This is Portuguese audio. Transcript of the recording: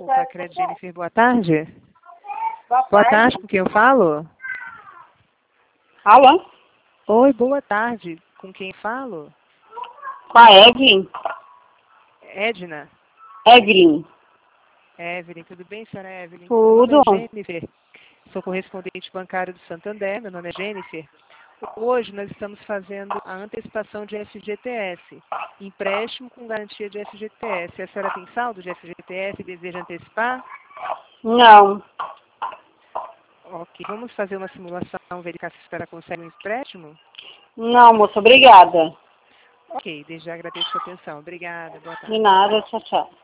Opa, Crédito Jennifer, boa tarde. Boa Boa tarde. tarde, com quem eu falo? Alô? Oi, boa tarde, com quem falo? Com a Evelyn? Edna? Evelyn. Evelyn, tudo bem, senhora Evelyn? Tudo. Meu nome é Jennifer, sou correspondente bancário do Santander, meu nome é Jennifer. Hoje nós estamos fazendo a antecipação de FGTS, empréstimo com garantia de FGTS. A senhora tem saldo de FGTS e deseja antecipar? Não. Ok, vamos fazer uma simulação, verificar se a senhora consegue um empréstimo? Não, moça, obrigada. Ok, desde já agradeço a sua atenção. Obrigada, boa tarde. De nada, tchau, tchau.